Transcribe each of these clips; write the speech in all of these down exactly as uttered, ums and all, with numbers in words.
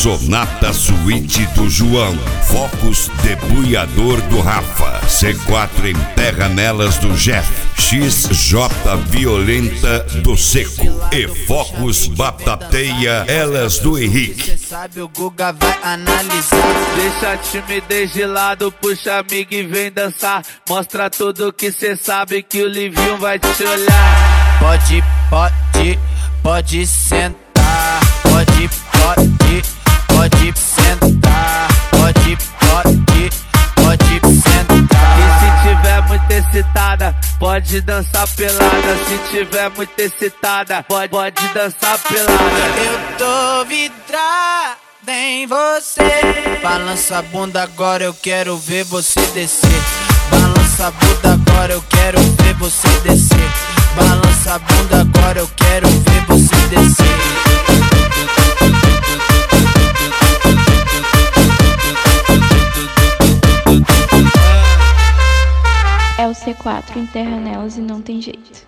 Sonata Suíte do João, Focus Debulhador do Rafa, C quatro Emperra Nelas do Jeff, X J Violenta do Seco e Focus Batateia Elas do Henrique. Cê sabe, o Guga vai analisar. Deixa a timidez de lado, puxa amigo e vem dançar. Mostra tudo que cê sabe que o Livinho vai te olhar. Pode, pode, pode sentar. Pode, pode, pode sentar. Pode, pode, pode sentar. E se tiver muito excitada, pode dançar pelada. Se tiver muito excitada, pode, pode dançar pelada. Eu tô vidrada em você. Balança a bunda agora, eu quero ver você descer. Balança a bunda agora, eu quero ver você descer. Balança a bunda agora, eu quero ver você descer. É o C quatro, enterra nelas e não tem jeito.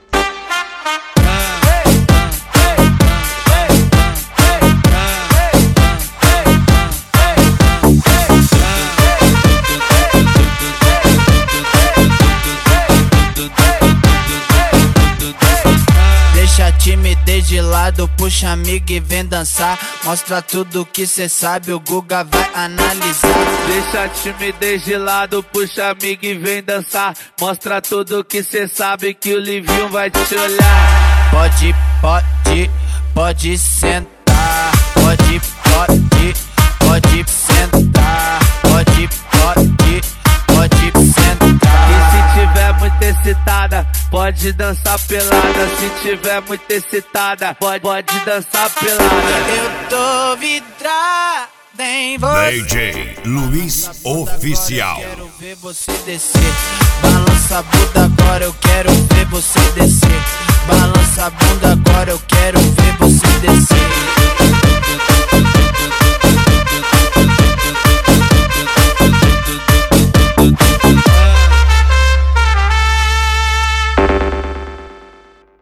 Deixa a timidez de lado, puxa amigo e vem dançar. Mostra tudo que cê sabe, o Guga vai analisar. Deixa a timidez de lado, puxa amigo e vem dançar. Mostra tudo que cê sabe que o Livinho vai te olhar. Pode, pode, pode sentar. Pode, pode, pode sentar. Pode, pode, pode sentar. E se tiver muito excitada, pode dançar pelada. Se tiver muito excitada, pode, pode dançar pelada. Eu tô vidrada em você. D J Luiz Oficial. Eu quero ver você descer. Balança a bunda agora, eu quero ver você descer. Balança a bunda agora, eu quero ver você descer.